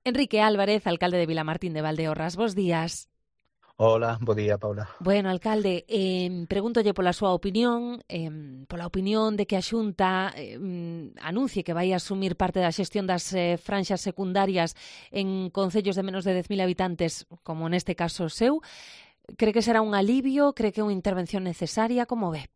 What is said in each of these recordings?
Enrique Álvarez, alcalde de Vilamartín de Valdeorras. Bos días. Hola, bo día, Paula. Bueno, alcalde, pregúntolle pola súa opinión, pola opinión de que a Xunta anuncie que vai asumir parte da xestión das franxas secundarias en concellos de menos de 10.000 habitantes, como neste caso o seu. Cree que será un alivio? Cree que é unha intervención necesaria? Como ve?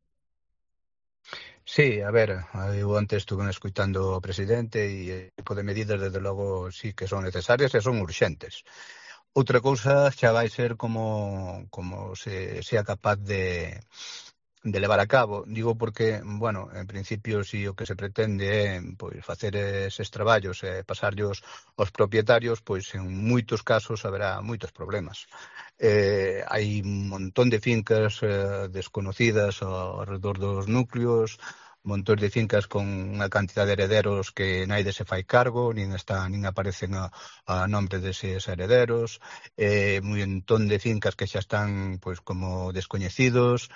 Sí, a ver, eu antes estuve escuitando o presidente e o tipo de medidas, desde logo, sí que son necesarias e son urxentes. Outra cousa xa vai ser como se sea capaz de levar a cabo. Digo porque, bueno, en principio, si o que se pretende é pois facer eses traballos e pasarllos aos propietarios, pois en moitos casos haberá moitos problemas. Hai un montón de fincas desconocidas ao redor dos núcleos, montón de fincas con unha cantidad de herederos que naide se fai cargo, nin aparecen a nombre deses herederos, un montón de fincas que xa están pois como descoñecidos,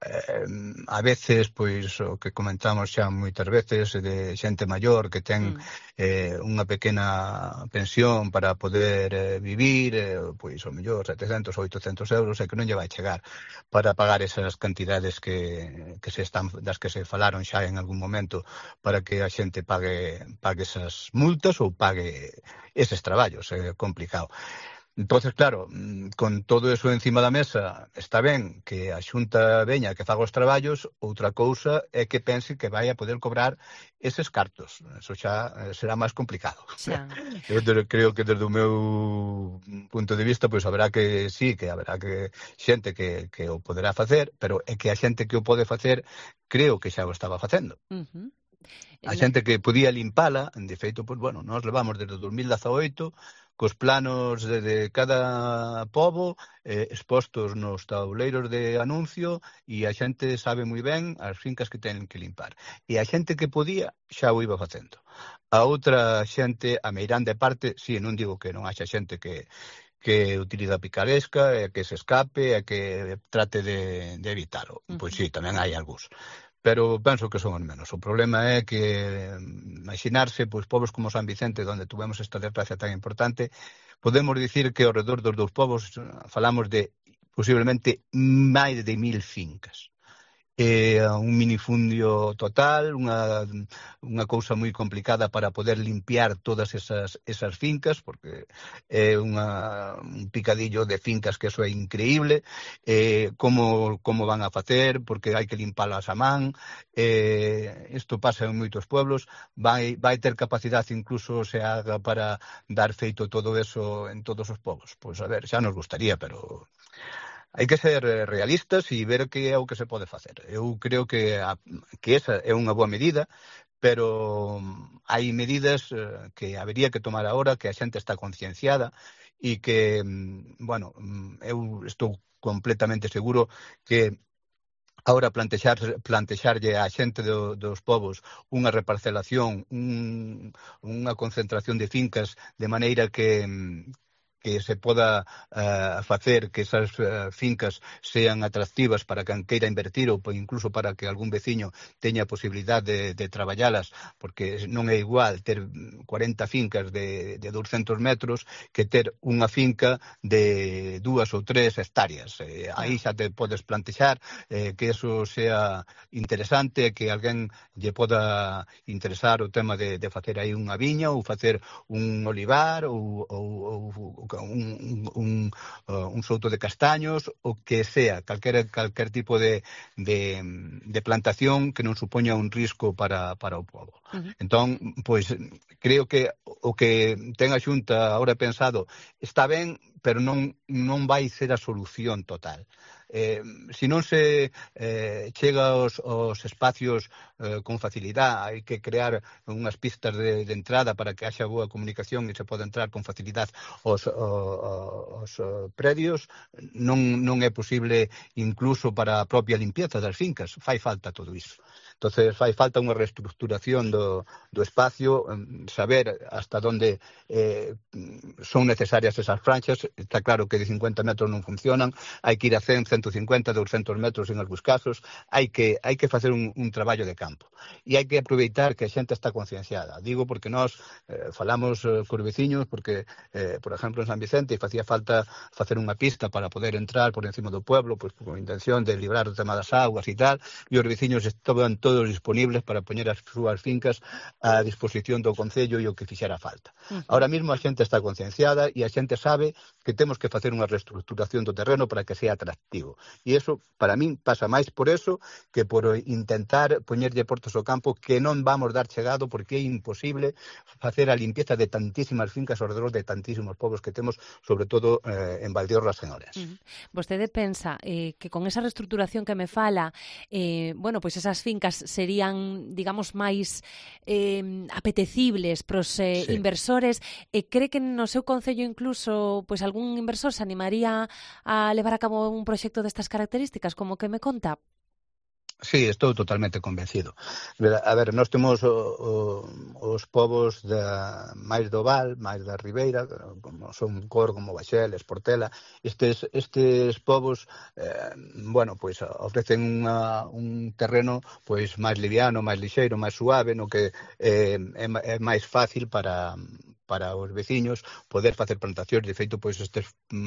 a veces pois o que comentamos xa moitas veces de xente maior que ten unha pequena pensión para poder vivir, pois o mellor 700 ou 800 euros, e que non lle vai chegar para pagar esas cantidades das que se falaron xa en algún momento, para que a xente pague esas multas ou pague eses traballos. É complicado. Entonces, claro, con todo eso encima da mesa, está ben que a Xunta veña que faga os traballos, outra cousa é que pense que vai a poder cobrar eses cartos. Eso xa será máis complicado. Xa. Eu creo que desde o meu punto de vista, pois haberá que xente que o poderá facer, pero é que a xente que o pode facer creo que xa o estaba facendo. A xente que podía limpala, de feito, pois, bueno, nós levamos desde o 2018 cos planos de cada pobo expostos nos tauleiros de anuncio, e a xente sabe moi ben as fincas que tenen que limpar. E a xente que podía xa o iba facendo. A outra xente, a meirande parte, si, non digo que non haxa xente que utiliza a picaresca, e que se escape, e que trate de evitalo. Pois sí, tamén hai algúns. Pero penso que son os menos. O problema é que imaginarse, pois, povos como San Vicente, onde tuvemos esta desgracia tan importante, podemos dicir que ao redor dos dous povos falamos de posiblemente máis de 1000 fincas. Un minifundio total, unha cousa moi complicada para poder limpiar todas esas fincas, porque é un picadillo de fincas que eso é increíble. Como van a facer, porque hai que limpalas a man. Isto pasa en moitos pueblos. Vai ter capacidade incluso se haga para dar feito todo eso en todos os povos. Pois a ver, xa nos gustaría, pero hai que ser realistas e ver que é o que se pode facer. Eu creo que esa é unha boa medida, pero hai medidas que habería que tomar agora, que a xente está concienciada e que, bueno, eu estou completamente seguro que agora plantexarlle á xente dos povos unha reparcelación, unha concentración de fincas, de maneira que se poda facer que esas fincas sean atractivas para quen queira invertir, ou incluso para que algún veciño teña a posibilidade de traballalas, porque non é igual ter 40 fincas de 200 metros que ter unha finca de 2 ou 3 hectáreas. Aí xa te podes plantexar que eso sea interesante, que alguén lle poda interesar o tema de facer aí unha viña, ou facer un olivar, ou un souto de castaños, o que sea, calquer tipo de plantación que non supoña un risco para o pobo. Entón, pois, creo que o que ten a Xunta agora pensado está ben, pero non vai ser a solución total. Se non se chega aos espacios con facilidade, hai que crear unhas pistas de entrada para que haxa boa comunicación e se poda entrar con facilidade aos predios, non é posible incluso para a propia limpieza das fincas, fai falta todo iso. Entonces fai falta unha reestructuración do espacio, saber hasta onde son necesarias esas franxas. Está claro que de 50 metros non funcionan, hai que ir a 100, 150, 200 metros en algúns casos, hai que facer un traballo de campo. E hai que aproveitar que a xente está concienciada. Digo porque nós falamos cos veciños, porque, por exemplo, en San Vicente facía falta facer unha pista para poder entrar por encima do pueblo, pois con intención de librar o tema das aguas e tal, e os veciños estaban todos disponibles para poñer as súas fincas a disposición do Concello e o que fixera falta. Ahora mesmo a xente está concienciada e a xente sabe que temos que facer unha reestructuración do terreno para que sea atractivo. E iso, para min, pasa máis por eso que por intentar poñerlle portas ao campo que non vamos dar chegado, porque é imposible facer a limpieza de tantísimas fincas ao redor de tantísimos povos que temos, sobre todo en Valdeorras e Ores. Vostede pensa que con esa reestructuración que me fala, bueno, pois esas fincas serían, digamos, máis apetecibles pros inversores, e cree que no seu concello incluso pois algún inversor se animaría a levar a cabo un proxecto destas características, como que me conta? Sí, estou totalmente convencido. A ver, nós temos os povos máis do Val, máis da Ribeira, como son Cor, como Baxeles, Portela. Estes povos, bueno, pois ofrecen un terreno pois máis liviano, máis lixeiro, máis suave, no que é máis fácil para os veciños poder facer plantacións. De feito, pois estes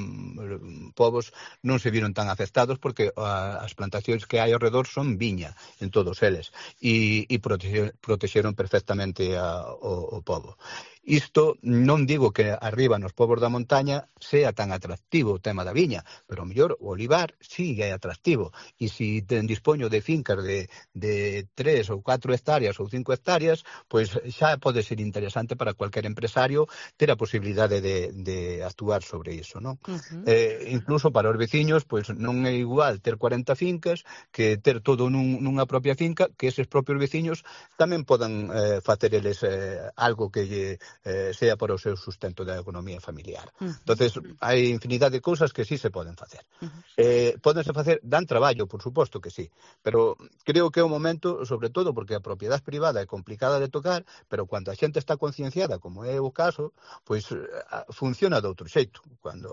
povos non se viron tan afectados porque as plantacións que hai ao redor son viña en todos eles e protexeron perfectamente o pobo. Isto non digo que arriba nos povos da montaña sea tan atractivo o tema da viña, pero ao mellor o olivar sí é atractivo. E se dispoño de fincas de 3 ou 4 hectáreas ou 5 hectáreas, pois xa pode ser interesante para cualquier empresario ter a posibilidade de actuar sobre iso, non? Incluso para os veciños, pois non é igual ter 40 fincas que ter todo nunha propia finca, que eses propios veciños tamén podan facer eles algo que sea para o seu sustento da economía familiar. Entonces, hai infinidade de cousas que sí se poden facer. Pódense facer, dan traballo, por suposto que sí, pero creo que é o momento, sobre todo porque a propiedade privada é complicada de tocar, pero cando a xente está concienciada, como é o caso, pois funciona de outro xeito. Cando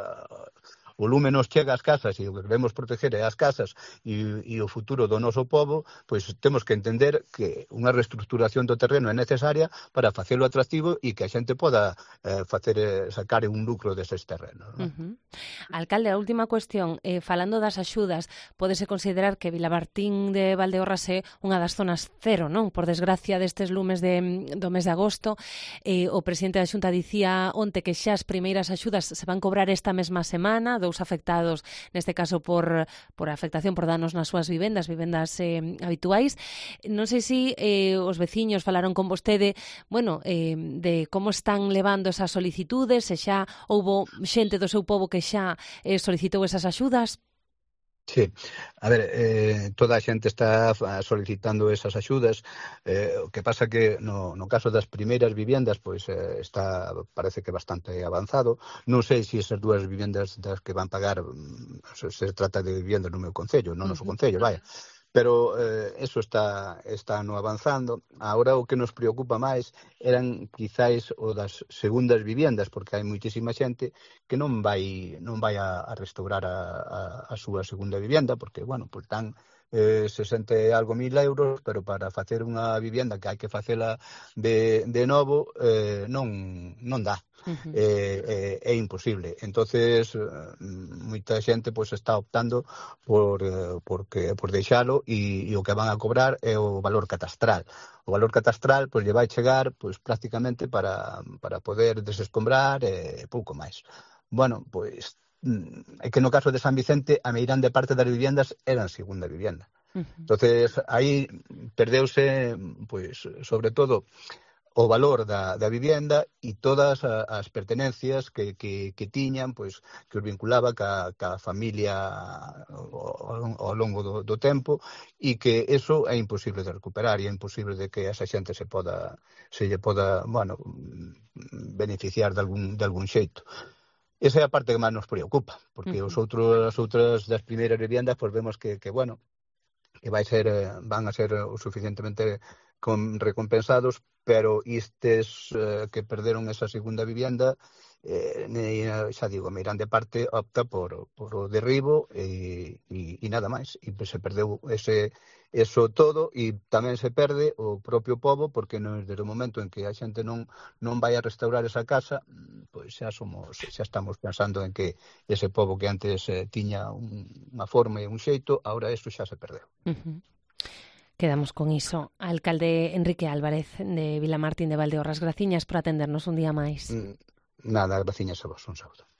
o lume nos chega ás casas e o que queremos proteger é as casas e o futuro do noso povo, pois temos que entender que unha reestructuración do terreno é necesaria para facelo atractivo e que a xente poda sacar un lucro deses terrenos, non? Alcalde, a última cuestión, falando das axudas, pódese considerar que Vilamartín de Valdeorras é unha das zonas cero, non? Por desgracia destes lumes do mes de agosto, o presidente da Xunta dicía onte que xa as primeiras axudas se van cobrar esta mesma semana, 2 afectados, neste caso por afectación por danos nas súas vivendas habituais. Non sei se os veciños falaron con vostede, bueno, de como están levando esas solicitudes, se xa houbo xente do seu pobo que xa solicitou esas axudas. Sí, a ver, toda a xente está solicitando esas axudas, o que pasa que no caso das primeiras vivendas, pois parece que bastante avanzado. Non sei se esas 2 vivendas das que van pagar se trata de vivendas no meu concello, non no noso concello, vaya. Pero eso está no avanzando. Agora o que nos preocupa máis eran quizáis o das segundas vivendas, porque hai moitísima xente que non vai a restaurar a súa segunda vivenda, porque, bueno, pues dan 60 e algo mil euros, pero para facer unha vivenda que hai que facela de novo non dá. É imposible. Entonces moita xente pois está optando por deixalo e o que van a cobrar é o valor catastral. O valor catastral pois lle vai chegar pois prácticamente para poder desescombrar e pouco máis. Bueno, pois é que no caso de San Vicente a meirande parte das vivendas eran segunda vivenda. Entonces aí perdeuse pois sobre todo o valor da vivenda e todas as pertenencias que tiñan, pois que os vinculaba ca familia ao longo do tempo, e que eso é imposible de recuperar e é imposible de que esa xente se lle poda, bueno, beneficiar de algún xeito. Esa é a parte que máis nos preocupa, porque as outras das primeiras vivendas, pois vemos que bueno, van a ser o suficientemente recompensados, pero estes que perderon esa segunda vivienda, xa digo, a meirande parte opta por o derribo e nada máis. E se perdeu eso todo, e tamén se perde o propio pobo, porque desde o momento en que a xente non vai a restaurar esa casa, pois xa estamos pensando en que ese pobo que antes tiña unha forma e un xeito, agora eso xa se perdeu. Quedamos con iso. Alcalde Enrique Álvarez de Vilamartín de Valdeorras, graciñas por atendernos un día máis. Nada, graciñas a vos, un saúdo.